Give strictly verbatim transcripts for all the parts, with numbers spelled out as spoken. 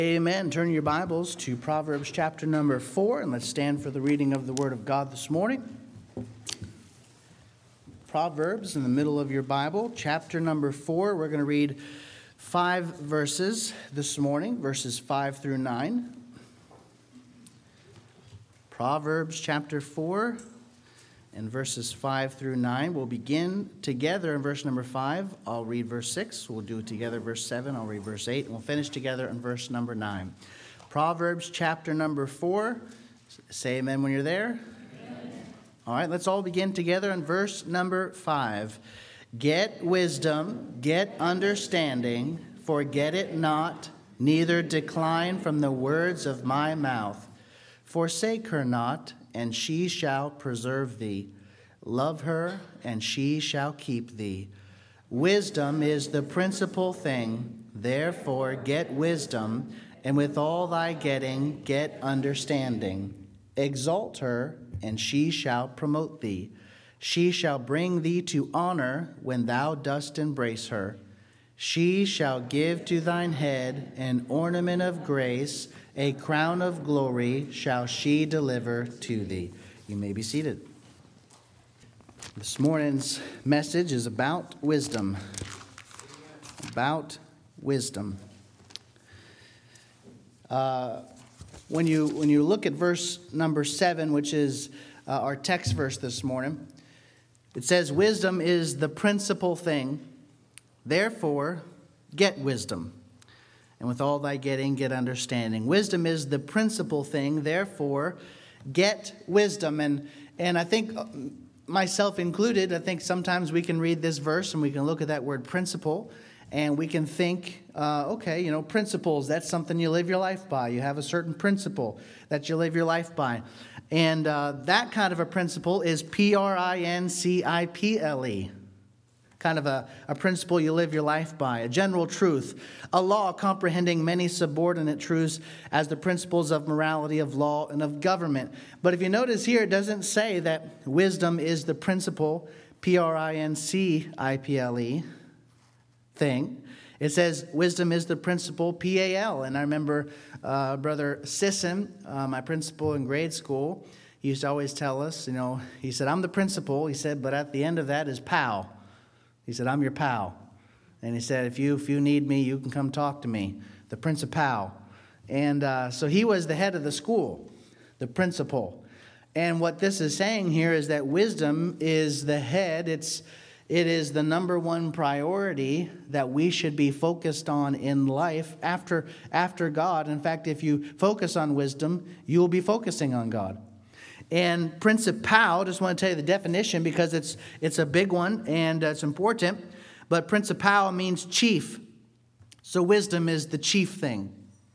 Amen. Turn your Bibles to Proverbs chapter number four, and let's stand for the reading of the Word of God this morning. Proverbs in the middle of your Bible, chapter number four. We're going to read five verses this morning, verses five through nine. Proverbs chapter four and verses five through nine. We'll begin together in verse number five. I'll read verse six. We'll do it together, verse seven. I'll read verse eight. And we'll finish together in verse number nine. Proverbs chapter number four. Say amen when you're there. Amen. All right, let's all begin together in verse number five. Get wisdom, get understanding, forget it not, neither decline from the words of my mouth. Forsake her not, and she shall preserve thee. Love her, and she shall keep thee. Wisdom is the principal thing, therefore get wisdom, and with all thy getting get understanding. Exalt her, and she shall promote thee. She shall bring thee to honor when thou dost embrace her. She shall give to thine head an ornament of grace, a crown of glory shall she deliver to thee. You may be seated. This morning's message is about wisdom. About wisdom. Uh, when you when you look at verse number seven, which is uh, our text verse this morning, it says, "Wisdom is the principal thing. Therefore, get wisdom. And with all thy getting, get understanding." Wisdom is the principal thing, therefore, get wisdom. And and I think, myself included, I think sometimes we can read this verse and we can look at that word principle and we can think, uh, okay, you know, principles, that's something you live your life by. You have a certain principle that you live your life by. And uh, that kind of a principle is P R I N C I P L E. Kind of a, a principle you live your life by, a general truth, a law comprehending many subordinate truths as the principles of morality, of law, and of government. But if you notice here, it doesn't say that wisdom is the principal, P R I N C I P L E, thing. It says wisdom is the principal, P A L. And I remember uh, Brother Sisson, uh, my principal in grade school, he used to always tell us, you know, he said, "I'm the principal," he said, "but at the end of that is pal." He said, "I'm your pal." And he said, if you if you need me, you can come talk to me, the principal. And uh, so he was the head of the school, the principal. And what this is saying here is that wisdom is the head. It's it is the number one priority that we should be focused on in life after after God. In fact, if you focus on wisdom, you will be focusing on God. And principal, just want to tell you the definition because it's it's a big one and it's important. But principal means chief. So wisdom is the chief thing.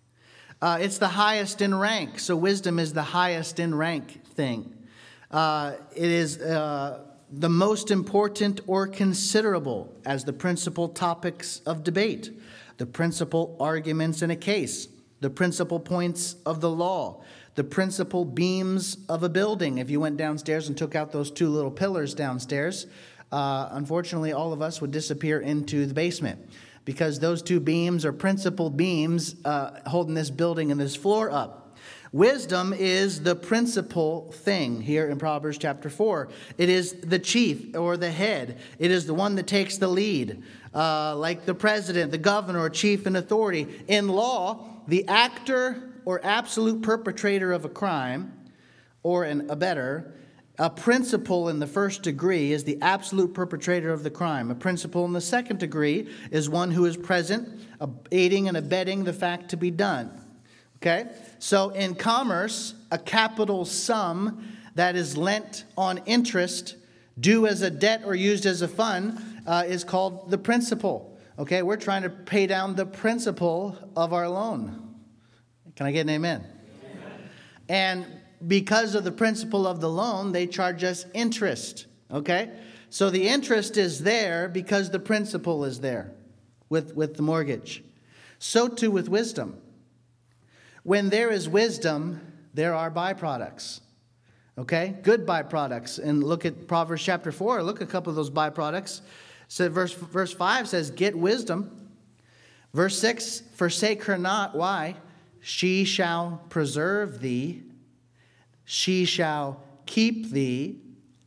Uh, it's the highest in rank. So wisdom is the highest in rank thing. Uh, it is uh, the most important or considerable as the principal topics of debate, the principal arguments in a case, the principal points of the law, the principal beams of a building. If you went downstairs and took out those two little pillars downstairs, uh, unfortunately, all of us would disappear into the basement because those two beams are principal beams uh, holding this building and this floor up. Wisdom is the principal thing here in Proverbs chapter four. It is the chief or the head. It is the one that takes the lead, uh, like the president, the governor, or chief in authority. In law, the actor or absolute perpetrator of a crime, or an abettor, a principal in the first degree is the absolute perpetrator of the crime. A principal in the second degree is one who is present, aiding and abetting the fact to be done. Okay? So in commerce, a capital sum that is lent on interest, due as a debt or used as a fund, uh, is called the principal. Okay? We're trying to pay down the principal of our loan. Can I get an amen? Amen? And because of the principle of the loan, they charge us interest. Okay? So the interest is there because the principal is there with, with the mortgage. So too with wisdom. When there is wisdom, there are byproducts. Okay? Good byproducts. And look at Proverbs chapter four. Look at a couple of those byproducts. So verse, verse five says, get wisdom. Verse six, forsake her not. Why? she shall preserve thee. She shall keep thee.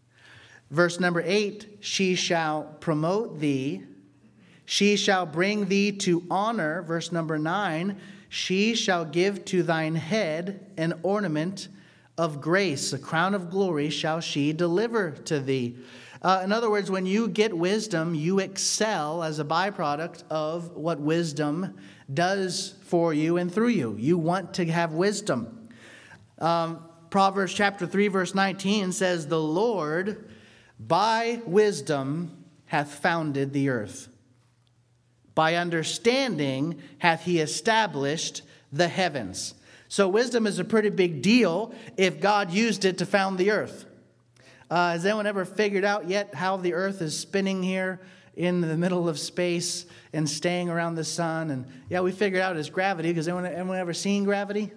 Verse number eight, she shall promote thee. She shall bring thee to honor. Verse number nine, she shall give to thine head an ornament of grace. A crown of glory shall she deliver to thee. Uh, in other words, when you get wisdom, you excel as a byproduct of what wisdom does for you and through you. You want to have wisdom. Um, Proverbs chapter three, verse nineteen says, the Lord by wisdom hath founded the earth. By understanding hath he established the heavens. So wisdom is a pretty big deal if God used it to found the earth. Uh, has anyone ever figured out yet how the earth is spinning here in the middle of space and staying around the sun? And yeah, we figured out it's gravity. Because anyone, anyone ever seen gravity?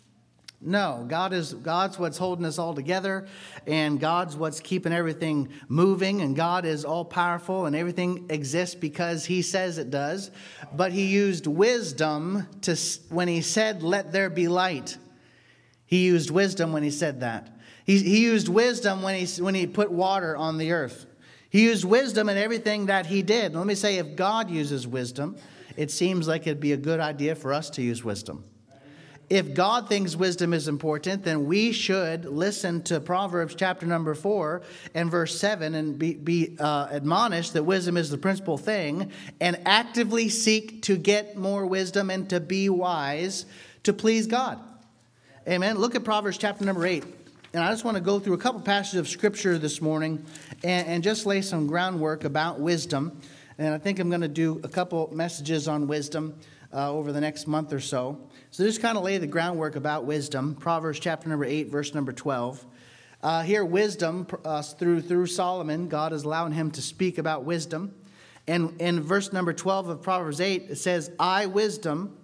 No, God is God's what's holding us all together, and God's what's keeping everything moving, and God is all powerful, and everything exists because he says it does. But he used wisdom to when he said, let there be light. He used wisdom when he said that. He, he used wisdom when he, when he put water on the earth. He used wisdom in everything that he did. And let me say, if God uses wisdom, it seems like it'd be a good idea for us to use wisdom. If God thinks wisdom is important, then we should listen to Proverbs chapter number four and verse seven and be, be uh, admonished that wisdom is the principal thing, and actively seek to get more wisdom and to be wise to please God. Amen. Look at Proverbs chapter number eight. And I just want to go through a couple passages of Scripture this morning and, and just lay some groundwork about wisdom. And I think I'm going to do a couple messages on wisdom uh, over the next month or so. So just kind of lay the groundwork about wisdom. Proverbs chapter number eight, verse number twelve. Uh, here, wisdom, uh, through through Solomon, God is allowing him to speak about wisdom. And in verse number twelve of Proverbs eight, it says, I, wisdom,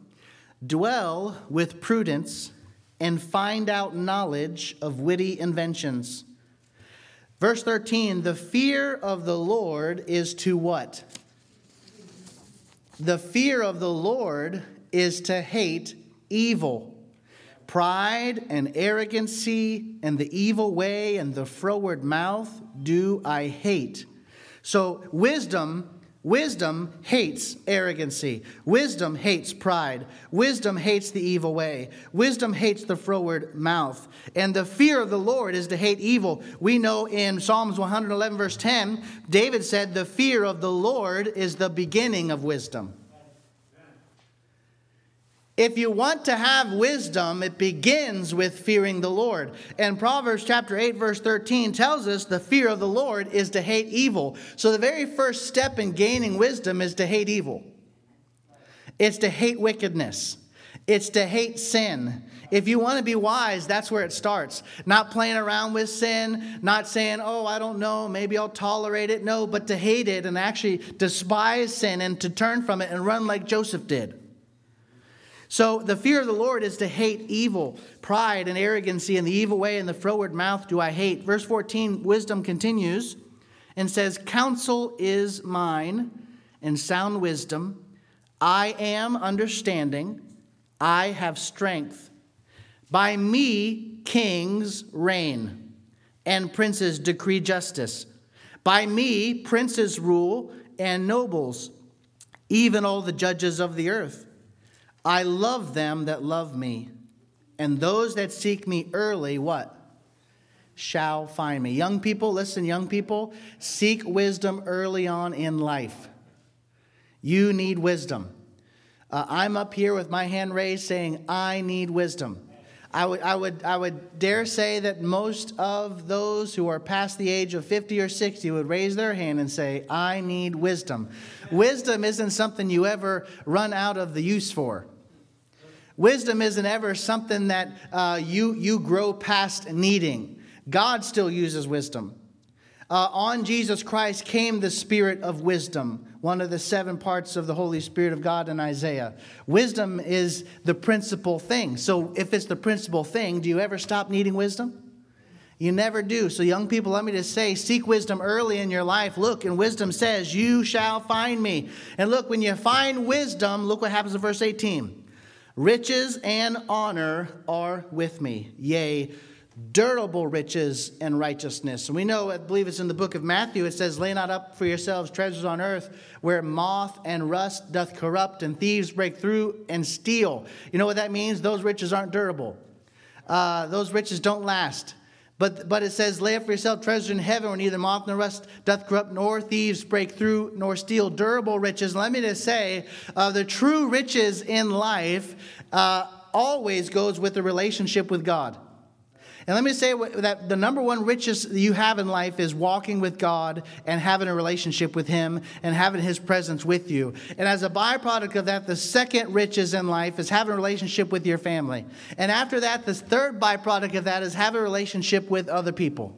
dwell with prudence, and find out knowledge of witty inventions. Verse thirteen, the fear of the Lord is to what? The fear of the Lord is to hate evil. Pride and arrogancy and the evil way and the froward mouth do I hate. So wisdom Wisdom hates arrogancy. Wisdom hates pride. Wisdom hates the evil way. Wisdom hates the froward mouth. And the fear of the Lord is to hate evil. We know in Psalms one eleven verse ten, David said, the fear of the Lord is the beginning of wisdom. If you want to have wisdom, it begins with fearing the Lord. And Proverbs chapter eight, verse thirteen tells us the fear of the Lord is to hate evil. So the very first step in gaining wisdom is to hate evil. It's to hate wickedness. It's to hate sin. If you want to be wise, that's where it starts. Not playing around with sin, not saying, oh, I don't know, maybe I'll tolerate it. No, but to hate it and actually despise sin and to turn from it and run like Joseph did. So the fear of the Lord is to hate evil, pride and arrogancy and the evil way and the froward mouth do I hate. Verse fourteen, wisdom continues and says, counsel is mine and sound wisdom. I am understanding. I have strength. By me kings reign and princes decree justice. By me princes rule and nobles, even all the judges of the earth. I love them that love me, and those that seek me early, what? Shall find me. Young people, listen, young people, seek wisdom early on in life. You need wisdom. Uh, I'm up here with my hand raised saying, I need wisdom. I would, I would, I would dare say that most of those who are past the age of fifty or sixty would raise their hand and say, I need wisdom. Wisdom isn't something you ever run out of the use for. Wisdom isn't ever something that uh, you, you grow past needing. God still uses wisdom. Uh, on Jesus Christ came the Spirit of wisdom, one of the seven parts of the Holy Spirit of God in Isaiah. Wisdom is the principal thing. So if it's the principal thing, do you ever stop needing wisdom? You never do. So young people, let me just say, seek wisdom early in your life. Look, and wisdom says, you shall find me. And look, when you find wisdom, look what happens in verse eighteen. Riches and honor are with me, yea, durable riches and righteousness. And we know, I believe it's in the book of Matthew, it says, lay not up for yourselves treasures on earth, where moth and rust doth corrupt, and thieves break through and steal. You know what that means? Those riches aren't durable. Uh, those riches don't last. But but it says, lay up for yourself treasures in heaven, where neither moth nor rust doth corrupt, nor thieves break through, nor steal. Durable riches. Let me just say, uh, the true riches in life uh, always goes with the relationship with God. And let me say that the number one riches you have in life is walking with God and having a relationship with Him and having His presence with you. And as a byproduct of that, the second riches in life is having a relationship with your family. And after that, the third byproduct of that is having a relationship with other people.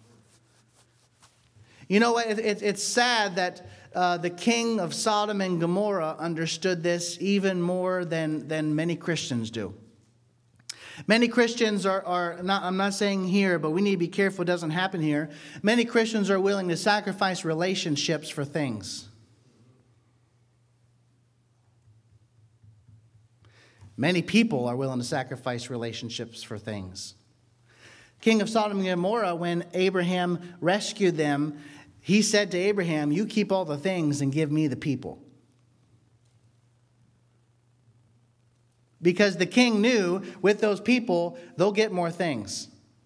You know what? It, it, it's sad that uh, the king of Sodom and Gomorrah understood this even more than, than many Christians do. Many Christians are, are not, I'm not saying here, but we need to be careful it doesn't happen here. Many Christians are willing to sacrifice relationships for things. Many people are willing to sacrifice relationships for things. King of Sodom and Gomorrah, when Abraham rescued them, he said to Abraham, you keep all the things and give me the people. Because the king knew with those people, they'll get more things.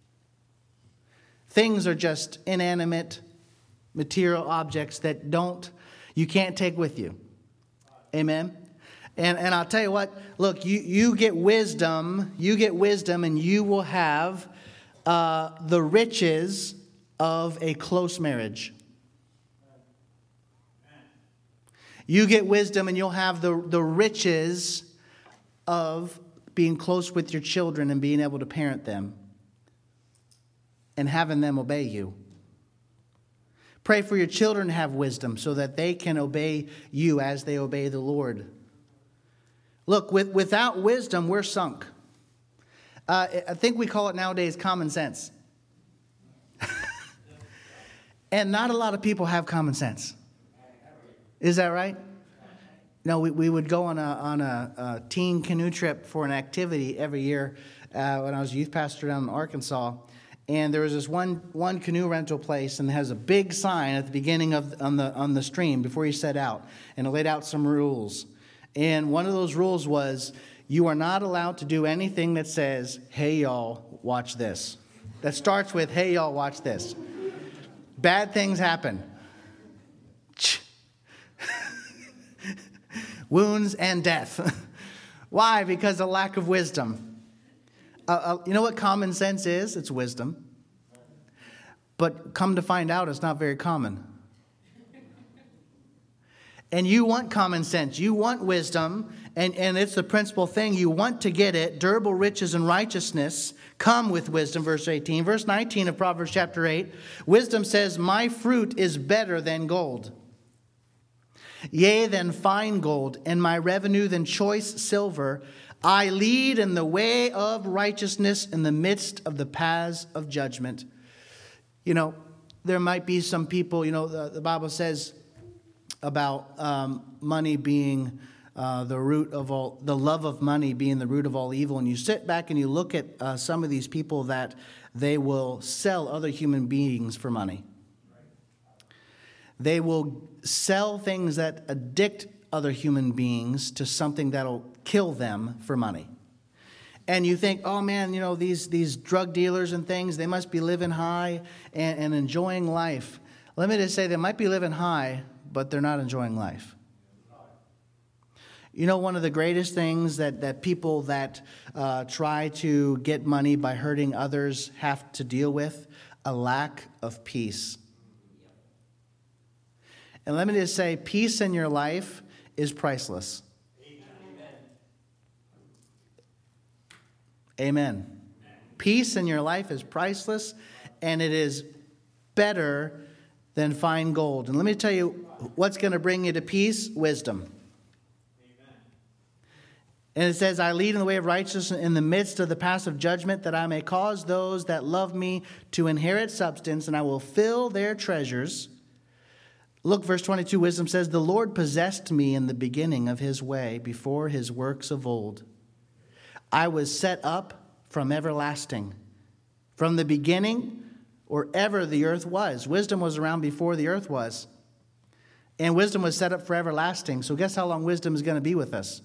Things are just inanimate, material objects that don't, you can't take with you. Amen? And and I'll tell you what, look, you, you get wisdom, you get wisdom and you will have uh, the riches of a close marriage. You get wisdom and you'll have the, the riches of being close with your children and being able to parent them and having them obey you. Pray for your children to have wisdom so that they can obey you as they obey the Lord. Look, with, without wisdom, we're sunk. Uh, I think we call it nowadays common sense. And not a lot of people have common sense. Is that right? No, we, we would go on a on a, a teen canoe trip for an activity every year uh, when I was a youth pastor down in Arkansas. And there was this one one canoe rental place, and it has a big sign at the beginning of on the on the stream before you set out, and it laid out some rules. And one of those rules was you are not allowed to do anything that says, "Hey y'all, watch this." That starts with, "Hey y'all, watch this." Bad things happen. Wounds and death. Why? Because of lack of wisdom. Uh, uh, you know what common sense is? It's wisdom. But come to find out, it's not very common. And you want common sense. You want wisdom. And, and it's the principal thing. You want to get it. Durable riches and righteousness come with wisdom. Verse eighteen. Verse nineteen of Proverbs chapter eight. Wisdom says, my fruit is better than gold. Yea, than fine gold, and my revenue than choice silver. I lead in the way of righteousness in the midst of the paths of judgment. You know, there might be some people, you know, the, the Bible says about um, money being uh, the root of all, the love of money being the root of all evil. And you sit back and you look at uh, some of these people that they will sell other human beings for money. They will sell things that addict other human beings to something that'll kill them for money. And you think, oh man, you know, these, these drug dealers and things, they must be living high and, and enjoying life. Let me just say, they might be living high, but they're not enjoying life. You know, one of the greatest things that, that people that uh, try to get money by hurting others have to deal with? A lack of peace. And let me just say, peace in your life is priceless. Amen. Amen. Peace in your life is priceless, and it is better than fine gold. And let me tell you what's going to bring you to peace: wisdom. Amen. And it says, I lead in the way of righteousness in the midst of the paths of judgment, that I may cause those that love me to inherit substance, and I will fill their treasures. Look, verse twenty-two, wisdom says, the Lord possessed me in the beginning of his way, before his works of old. I was set up from everlasting, from the beginning or ever the earth was. Wisdom was around before the earth was. And wisdom was set up for everlasting. So guess how long wisdom is going to be with us?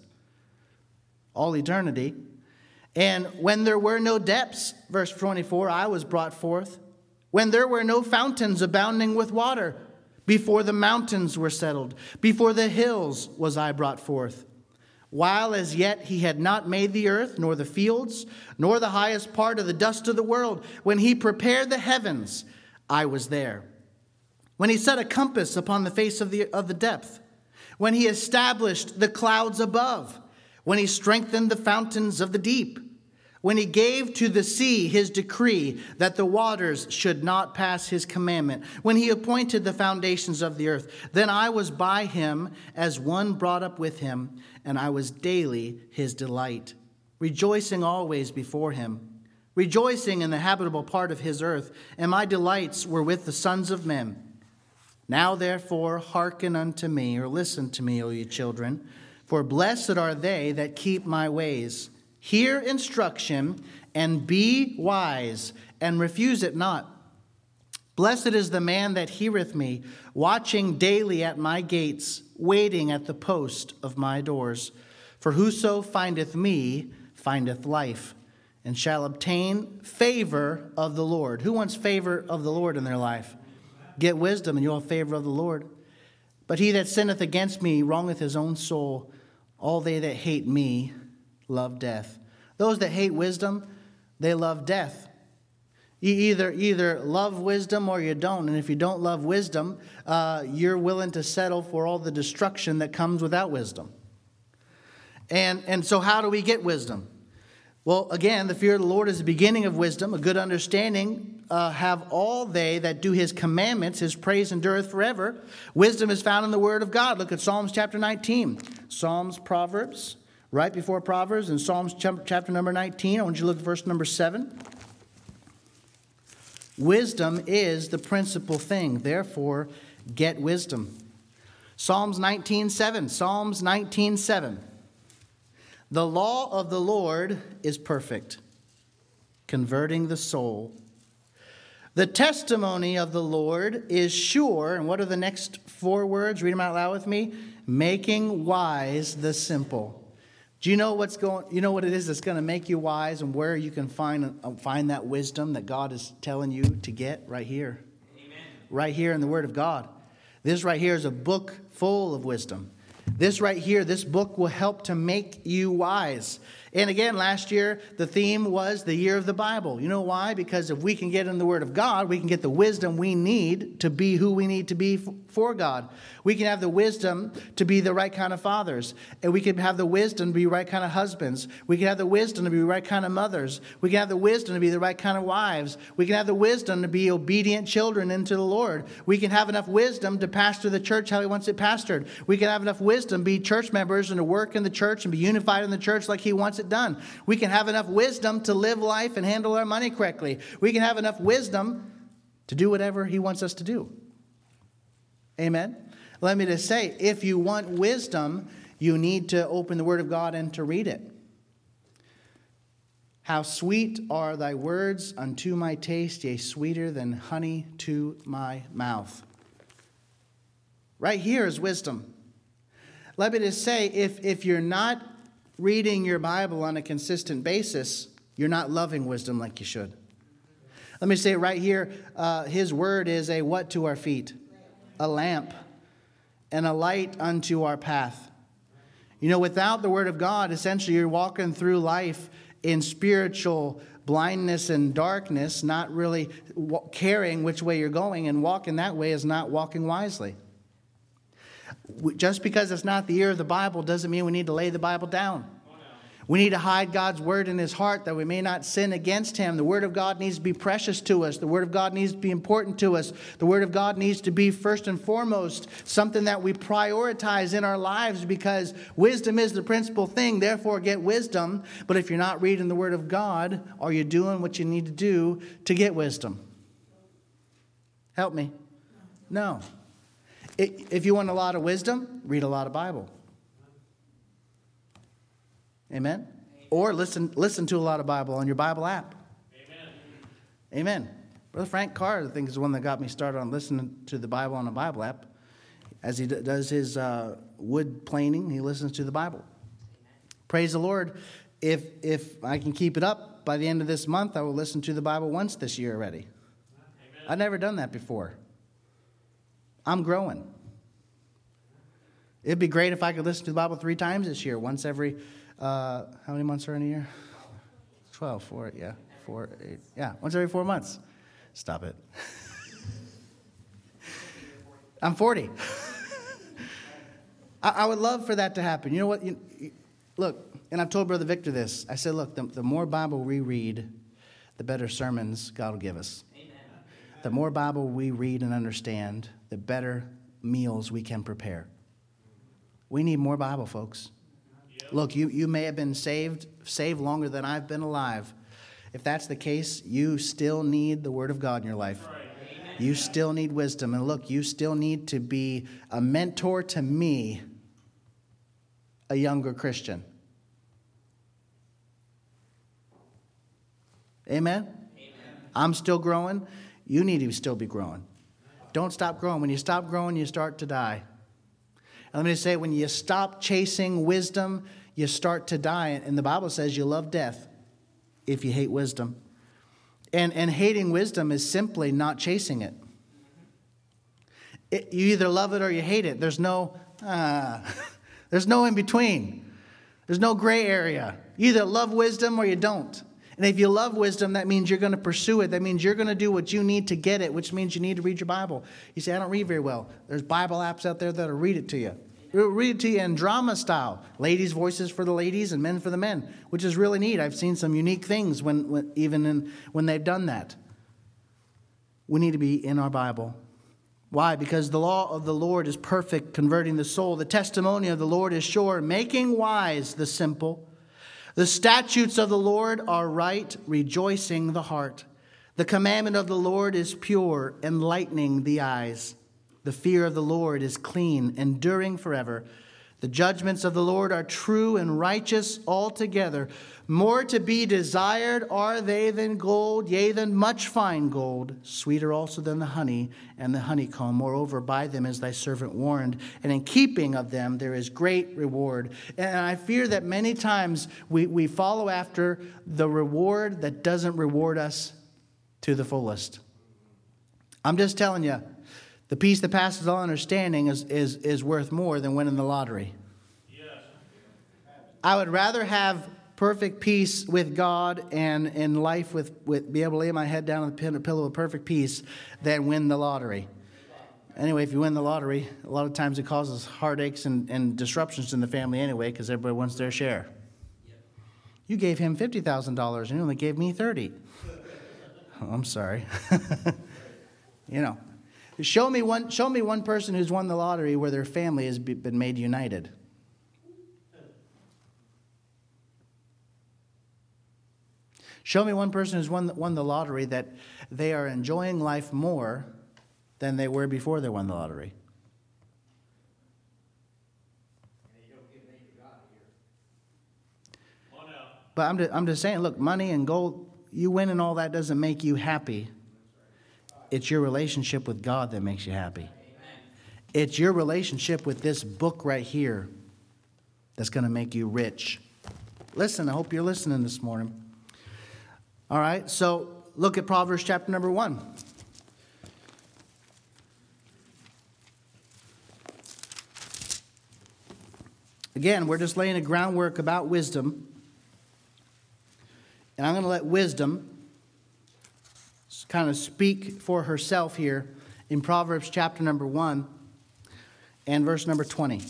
All eternity. And when there were no depths, verse twenty-four, I was brought forth. When there were no fountains abounding with water, before the mountains were settled, before the hills was I brought forth. While as yet he had not made the earth, nor the fields, nor the highest part of the dust of the world, when he prepared the heavens, I was there. When he set a compass upon the face of the, of the depth, when he established the clouds above, when he strengthened the fountains of the deep, when he gave to the sea his decree that the waters should not pass his commandment, when he appointed the foundations of the earth, then I was by him as one brought up with him, and I was daily his delight, rejoicing always before him, rejoicing in the habitable part of his earth, and my delights were with the sons of men. Now therefore hearken unto me, or listen to me, O ye children, for blessed are they that keep my ways. Hear instruction, and be wise, and refuse it not. Blessed is the man that heareth me, watching daily at my gates, waiting at the post of my doors. For whoso findeth me findeth life, and shall obtain favor of the Lord. Who wants favor of the Lord in their life? Get wisdom, and you'll have favor of the Lord. But he that sinneth against me wrongeth his own soul. All they that hate me love death. Those that hate wisdom, they love death. You either either love wisdom or you don't. And if you don't love wisdom, uh, you're willing to settle for all the destruction that comes without wisdom. And, and so how do we get wisdom? Well, again, the fear of the Lord is the beginning of wisdom. A good understanding uh, have all they that do his commandments. His praise endureth forever. Wisdom is found in the word of God. Look at Psalms chapter nineteen. Psalms, Proverbs, right before Proverbs, in Psalms chapter number nineteen. I want you to look at verse number seven. Wisdom is the principal thing. Therefore, get wisdom. Psalms nineteen seven. Psalms nineteen seven. The law of the Lord is perfect, converting the soul. The testimony of the Lord is sure. And what are the next four words? Read them out loud with me. Making wise the simple. Do you know what's going? You know what it is that's going to make you wise, and where you can find find that wisdom that God is telling you to get? Right here. Amen. Right here in the Word of God. This right here is a book full of wisdom. This right here, this book will help to make you wise. And again, last year, the theme was the year of the Bible. You know why? Because if we can get in the Word of God, we can get the wisdom we need to be who we need to be for God. We can have the wisdom to be the right kind of fathers. And we can have the wisdom to be the right kind of husbands. We can have the wisdom to be the right kind of mothers. We can have the wisdom to be the right kind of wives. We can have the wisdom to be obedient children into the Lord. We can have enough wisdom to pastor the church how he wants it pastored. We can have enough wisdom to be church members and to work in the church and be unified in the church like he wants it done. We can have enough wisdom to live life and handle our money correctly. We can have enough wisdom to do whatever he wants us to do. Amen. Let me just say, if you want wisdom, you need to open the Word of God and to read it. How sweet are thy words unto my taste, yea, sweeter than honey to my mouth. Right here is wisdom. Let me just say, if, if you're not reading your Bible on a consistent basis, you're not loving wisdom like you should. Let me say it right here. Uh, his word is a what to our feet? A lamp and a light unto our path. You know, without the word of God, essentially you're walking through life in spiritual blindness and darkness, not really caring which way you're going, and walking that way is not walking wisely. Just because it's not the year of the Bible doesn't mean we need to lay the Bible down. We need to hide God's word in his heart that we may not sin against him. The word of God needs to be precious to us. The word of God needs to be important to us. The word of God needs to be first and foremost something that we prioritize in our lives, because wisdom is the principal thing. Therefore, get wisdom. But if you're not reading the word of God, are you doing what you need to do to get wisdom? Help me. No. If you want a lot of wisdom, read a lot of Bible. Amen? Amen? Or listen listen to a lot of Bible on your Bible app. Amen. Amen. Brother Frank Carr, I think, is the one that got me started on listening to the Bible on a Bible app. As he d- does his uh, wood planing, he listens to the Bible. Praise the Lord. If if I can keep it up, by the end of this month, I will listen to the Bible once this year already. Amen. I've never done that before. I'm growing. It'd be great if I could listen to the Bible three times this year, once every, uh, how many months are in a year? twelve, four, yeah, four, eight, yeah, once every four months. Stop it. I'm forty. I, I would love for that to happen. You know what? You, you, look, and I've told Brother Victor this. I said, look, the, the more Bible we read, the better sermons God will give us. Amen. The more Bible we read and understand, the better meals we can prepare. We need more Bible, folks. Yep. Look, you, you may have been saved, saved longer than I've been alive. If that's the case, you still need the Word of God in your life. Right. You still need wisdom. And look, you still need to be a mentor to me, a younger Christian. Amen? Amen? I'm still growing. You need to still be growing. Don't stop growing. When you stop growing, you start to die. And let me say, when you stop chasing wisdom, you start to die. And the Bible says you love death if you hate wisdom. And, and hating wisdom is simply not chasing it. it. You either love it or you hate it. There's no, uh, there's no in between. There's no gray area. You either love wisdom or you don't. And if you love wisdom, that means you're going to pursue it. That means you're going to do what you need to get it, which means you need to read your Bible. You say, I don't read very well. There's Bible apps out there that'll read it to you. It'll read it to you in drama style. Ladies' voices for the ladies and men for the men, which is really neat. I've seen some unique things when, when even in, when they've done that. We need to be in our Bible. Why? Because the law of the Lord is perfect, converting the soul. The testimony of the Lord is sure, making wise the simple. The statutes of the Lord are right, rejoicing the heart. The commandment of the Lord is pure, enlightening the eyes. The fear of the Lord is clean, enduring forever. The judgments of the Lord are true and righteous altogether. More to be desired are they than gold, yea, than much fine gold. Sweeter also than the honey and the honeycomb. Moreover, by them is thy servant warned, and in keeping of them there is great reward. And I fear that many times we, we follow after the reward that doesn't reward us to the fullest. I'm just telling you, the peace that passes all understanding is, is, is worth more than winning the lottery. Yes. I would rather have perfect peace with God and in life with, with be able to lay my head down on the pillow with perfect peace than win the lottery. Anyway, if you win the lottery, a lot of times it causes heartaches and, and disruptions in the family anyway because everybody wants their share. You gave him fifty thousand dollars and you only gave me thirty thousand dollars. Oh, I'm sorry. You know. Show me one. Show me one person who's won the lottery where their family has been made united. Show me one person who's won won the lottery that they are enjoying life more than they were before they won the lottery. But I'm just, I'm just saying. Look, money and gold, you win and all that doesn't make you happy. It's your relationship with God that makes you happy. Amen. It's your relationship with this book right here that's going to make you rich. Listen, I hope you're listening this morning. All right, so look at Proverbs chapter number one. Again, we're just laying a groundwork about wisdom. And I'm going to let wisdom kind of speak for herself here in Proverbs chapter number one and verse number twenty.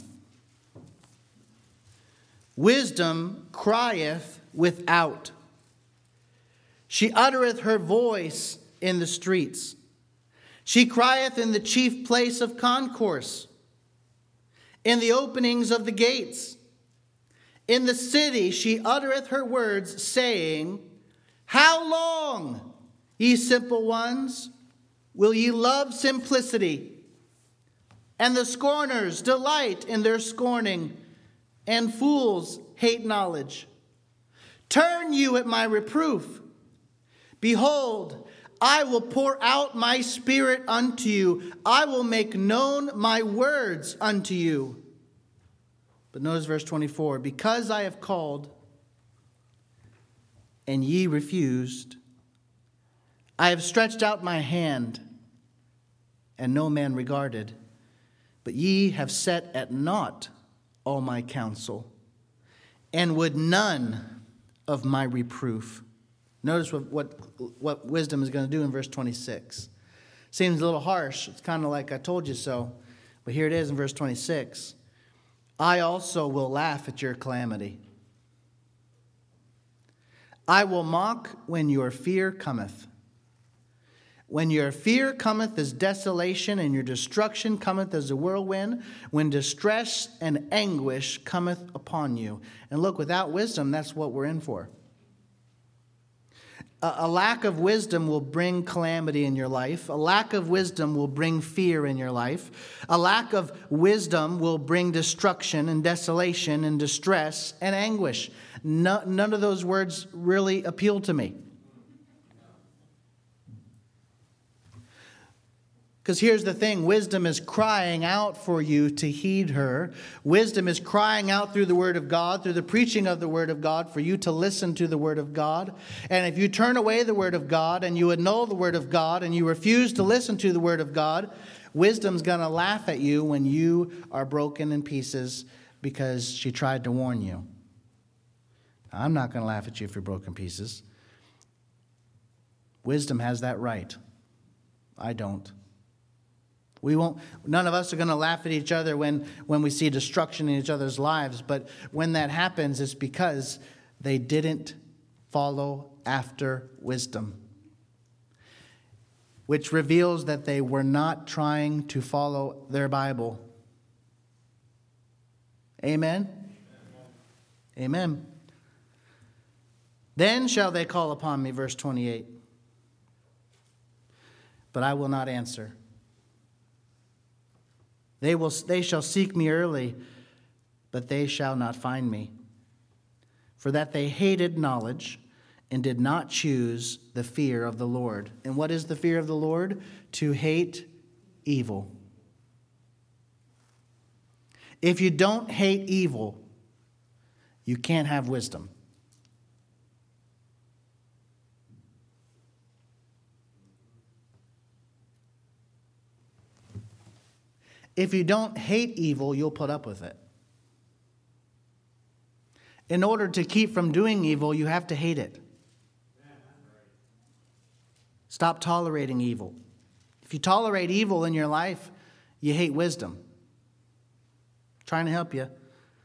Wisdom crieth without. She uttereth her voice in the streets. She crieth in the chief place of concourse, in the openings of the gates. In the city she uttereth her words, saying, How long, ye simple ones, will ye love simplicity? And the scorners delight in their scorning, and fools hate knowledge. Turn you at my reproof. Behold, I will pour out my spirit unto you. I will make known my words unto you. But notice verse twenty-four. Because I have called, and ye refused, I have stretched out my hand, and no man regarded. But ye have set at naught all my counsel, and would none of my reproof. Notice what, what, what wisdom is going to do in verse twenty-six. Seems a little harsh. It's kind of like I told you so. But here it is in verse twenty-six. I also will laugh at your calamity. I will mock when your fear cometh. When your fear cometh as desolation, and your destruction cometh as a whirlwind, when distress and anguish cometh upon you. And look, without wisdom, that's what we're in for. A lack of wisdom will bring calamity in your life. A lack of wisdom will bring fear in your life. A lack of wisdom will bring destruction and desolation and distress and anguish. No, none of those words really appeal to me. Because here's the thing, wisdom is crying out for you to heed her. Wisdom is crying out through the Word of God, through the preaching of the Word of God, for you to listen to the Word of God. And if you turn away the Word of God, and you annul the Word of God, and you refuse to listen to the Word of God, wisdom's going to laugh at you when you are broken in pieces because she tried to warn you. I'm not going to laugh at you if you're broken pieces. Wisdom has that right. I don't. We won't, none of us are going to laugh at each other when, when we see destruction in each other's lives. But when that happens, it's because they didn't follow after wisdom, which reveals that they were not trying to follow their Bible. Amen? Amen. Amen. Then shall they call upon me, verse twenty-eight. But I will not answer. They will, they shall seek me early, but they shall not find me. For that they hated knowledge and did not choose the fear of the Lord. And what is the fear of the Lord? To hate evil. If you don't hate evil, you can't have wisdom. If you don't hate evil, you'll put up with it. In order to keep from doing evil, you have to hate it. Stop tolerating evil. If you tolerate evil in your life, you hate wisdom. I'm trying to help you.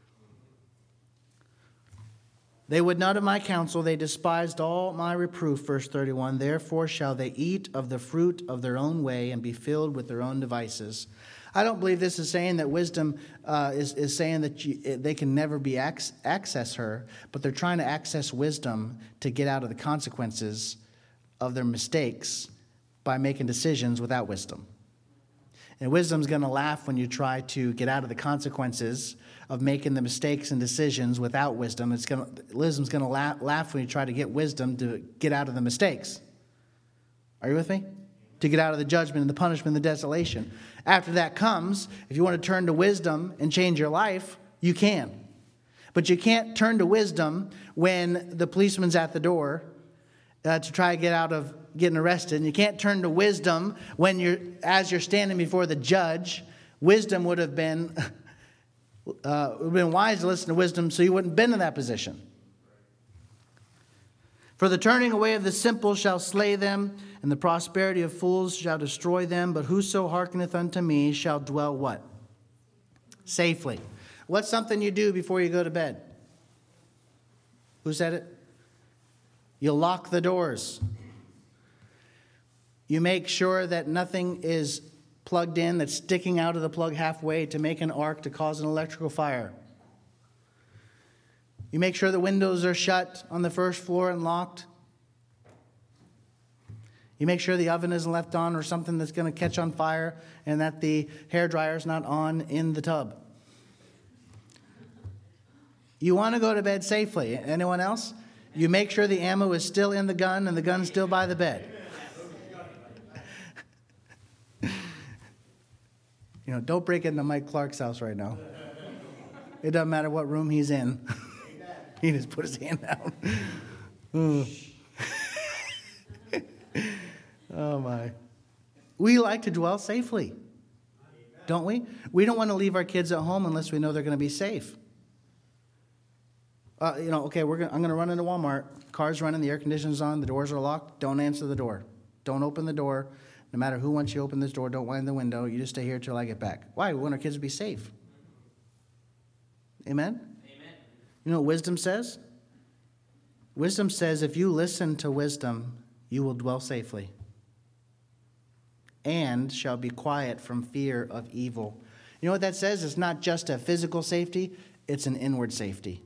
They would not of my counsel, they despised all my reproof, verse thirty-one. Therefore shall they eat of the fruit of their own way and be filled with their own devices. I don't believe this is saying that wisdom uh, is, is saying that you, they can never be ac- access her, but they're trying to access wisdom to get out of the consequences of their mistakes by making decisions without wisdom. And wisdom's going to laugh when you try to get out of the consequences of making the mistakes and decisions without wisdom. It's going to, wisdom's going to laugh, laugh when you try to get wisdom to get out of the mistakes. Are you with me? To get out of the judgment and the punishment and the desolation. After that comes, if you want to turn to wisdom and change your life, you can. But you can't turn to wisdom when the policeman's at the door uh, to try to get out of getting arrested. And you can't turn to wisdom when you're, as you're standing before the judge. Wisdom would have been, uh, it would have been wise to listen to wisdom so you wouldn't have been in that position. For the turning away of the simple shall slay them, and the prosperity of fools shall destroy them. But whoso hearkeneth unto me shall dwell what? Safely. What's something you do before you go to bed? Who said it? You lock the doors. You make sure that nothing is plugged in that's sticking out of the plug halfway to make an arc to cause an electrical fire. You make sure the windows are shut on the first floor and locked. You make sure the oven isn't left on or something that's going to catch on fire and that the hairdryer is not on in the tub. You want to go to bed safely. Anyone else? You make sure the ammo is still in the gun and the gun's still by the bed. You know, don't break into Mike Clark's house right now. It doesn't matter what room he's in. He just put his hand out. Oh, my. We like to dwell safely, don't we? We don't want to leave our kids at home unless we know they're going to be safe. Uh, you know, okay, we're gonna, I'm going to run into Walmart. Car's running, the air conditioning's on, the doors are locked. Don't answer the door. Don't open the door. No matter who wants you to open this door, don't wind the window. You just stay here till I get back. Why? We want our kids to be safe. Amen? Amen. You know what wisdom says? Wisdom says if you listen to wisdom, you will dwell safely and shall be quiet from fear of evil. You know what that says? It's not just a physical safety, it's an inward safety.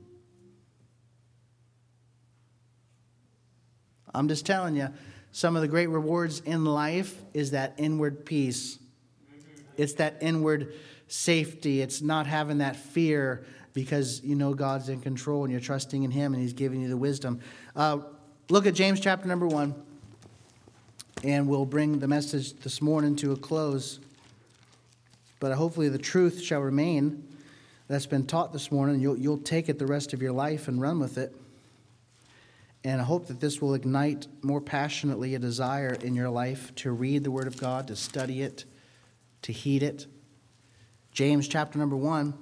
I'm just telling you, some of the great rewards in life is that inward peace. It's that inward safety. It's not having that fear because you know God's in control and you're trusting in Him and He's giving you the wisdom. Uh, look at James chapter number one, and we'll bring the message this morning to a close. But hopefully the truth shall remain that's been taught this morning. You'll, you'll take it the rest of your life and run with it. And I hope that this will ignite more passionately a desire in your life to read the Word of God, to study it, to heed it. James chapter number one,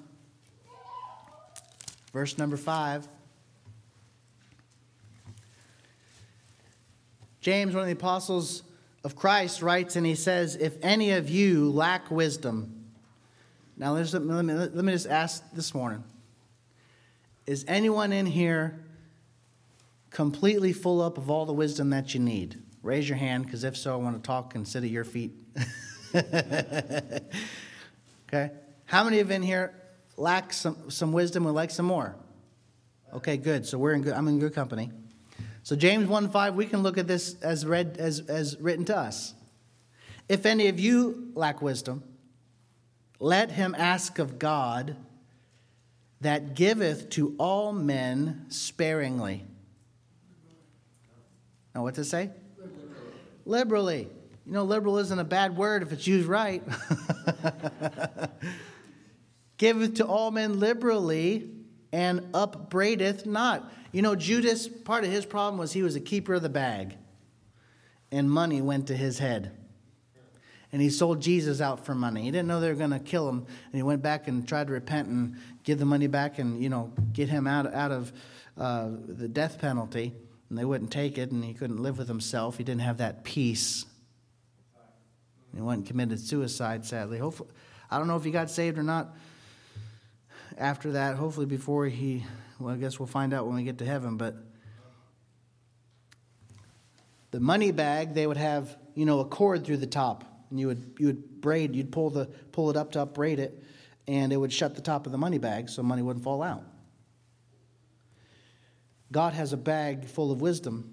verse number five. James, one of the apostles of Christ, writes and he says, if any of you lack wisdom. Now let me, let me just ask this morning. Is anyone in here completely full up of all the wisdom that you need? Raise your hand, because if so, I want to talk and sit at your feet. Okay. How many of you in here lack some, some wisdom and would like some more? Okay, good. So we're in good. I'm in good company. So James one five, we can look at this as read as, as written to us. If any of you lack wisdom, let him ask of God, that giveth to all men sparingly. Now, what's it say? Liberally. Liberally. You know, liberal isn't a bad word if it's used right. Giveth to all men liberally, and upbraideth not. You know, Judas, part of his problem was he was a keeper of the bag, and money went to his head. And he sold Jesus out for money. He didn't know they were going to kill him, and he went back and tried to repent and give the money back and, you know, get him out, out of uh, the death penalty. And they wouldn't take it, and he couldn't live with himself. He didn't have that peace. He went and committed suicide, sadly. Hopefully, I don't know if he got saved or not after that. Hopefully before he, well, I guess we'll find out when we get to heaven. But the money bag, they would have, you know, a cord through the top. And you would you would braid, you'd pull the pull it up to upbraid it, and it would shut the top of the money bag so money wouldn't fall out. God has a bag full of wisdom.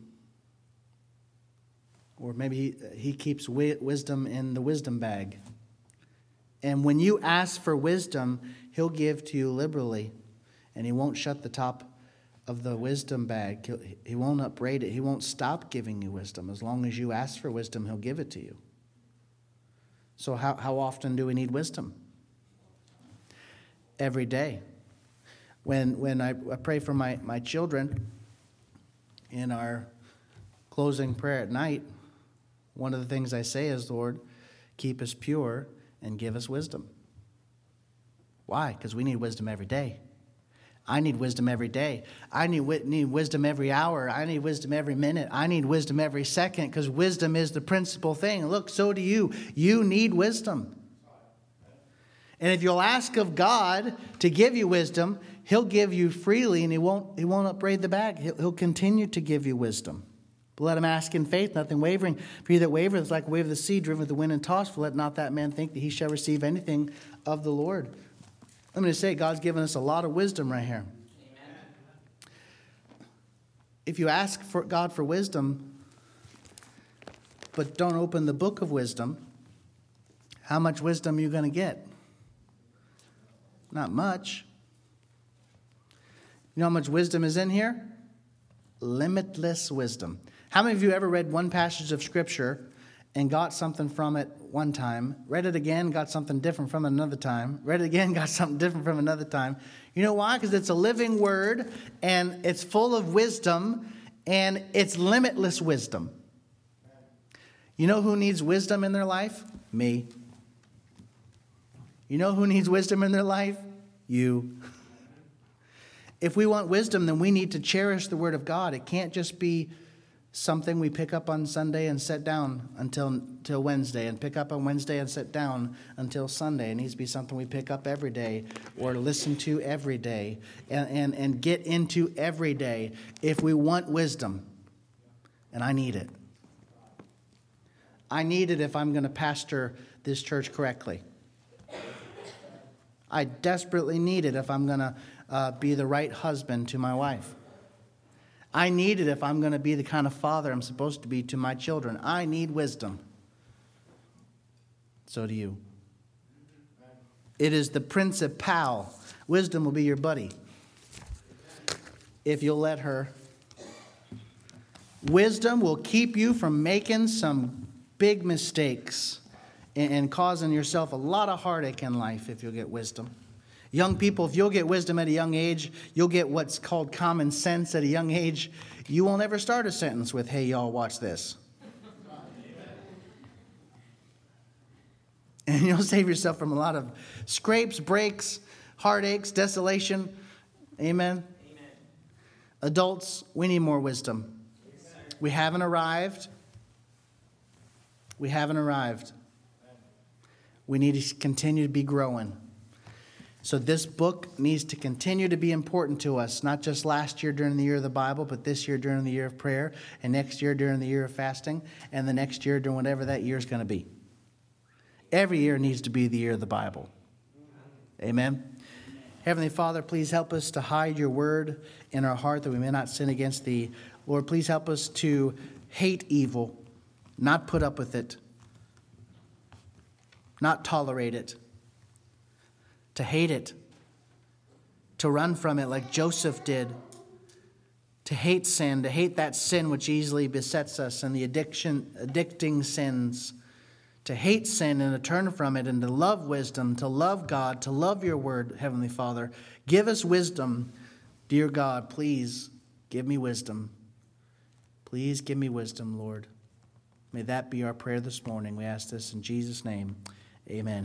Or maybe he, he keeps wi- wisdom in the wisdom bag. And when you ask for wisdom, he'll give to you liberally. And he won't shut the top of the wisdom bag. He'll, he won't upbraid it. He won't stop giving you wisdom. As long as you ask for wisdom, he'll give it to you. So how, how often do we need wisdom? Every day. When when I, I pray for my, my children in our closing prayer at night, one of the things I say is, Lord, keep us pure and give us wisdom. Why? Because we need wisdom every day. I need wisdom every day. I need, need wisdom every hour. I need wisdom every minute. I need wisdom every second, because wisdom is the principal thing. Look, so do you. You need wisdom. And if you'll ask of God to give you wisdom, he'll give you freely, and he won't, he won't upbraid the bag. He'll, he'll continue to give you wisdom. But let him ask in faith, nothing wavering. For he that wavereth is like a wave of the sea, driven with the wind and tossed. For let not that man think that he shall receive anything of the Lord. I'm going to say God's given us a lot of wisdom right here. Amen. If you ask for God for wisdom, but don't open the book of wisdom, how much wisdom are you going to get? Not much. You know how much wisdom is in here? Limitless wisdom. How many of you ever read one passage of Scripture and got something from it one time, read it again, got something different from it another time, read it again, got something different from another time? You know why? Because it's a living word, and it's full of wisdom, and it's limitless wisdom. You know who needs wisdom in their life? Me. You know who needs wisdom in their life? You. If we want wisdom, then we need to cherish the Word of God. It can't just be something we pick up on Sunday and set down until, until Wednesday, and pick up on Wednesday and set down until Sunday. It needs to be something we pick up every day or listen to every day and, and, and get into every day if we want wisdom. And I need it. I need it if I'm going to pastor this church correctly. I desperately need it if I'm going to uh, be the right husband to my wife. I need it if I'm going to be the kind of father I'm supposed to be to my children. I need wisdom. So do you. It is the principal. Wisdom will be your buddy, if you'll let her. Wisdom will keep you from making some big mistakes and, and causing yourself a lot of heartache in life if you'll get wisdom. Young people, if you'll get wisdom at a young age, you'll get what's called common sense at a young age. You won't ever start a sentence with, hey, y'all, watch this. And you'll save yourself from a lot of scrapes, breaks, heartaches, desolation. Amen? Amen. Adults, we need more wisdom. Yes, we haven't arrived. We haven't arrived. We need to continue to be growing. So this book needs to continue to be important to us, not just last year during the year of the Bible, but this year during the year of prayer, and next year during the year of fasting, and the next year during whatever that year is going to be. Every year needs to be the year of the Bible. Amen? Heavenly Father, please help us to hide your word in our heart that we may not sin against thee. Lord, please help us to hate evil, not put up with it, not tolerate it, to hate it, to run from it like Joseph did, to hate sin, to hate that sin which easily besets us and the addiction, addicting sins, to hate sin and to turn from it and to love wisdom, to love God, to love your word, Heavenly Father. Give us wisdom, dear God. Please give me wisdom. Please give me wisdom, Lord. May that be our prayer this morning. We ask this in Jesus' name. Amen.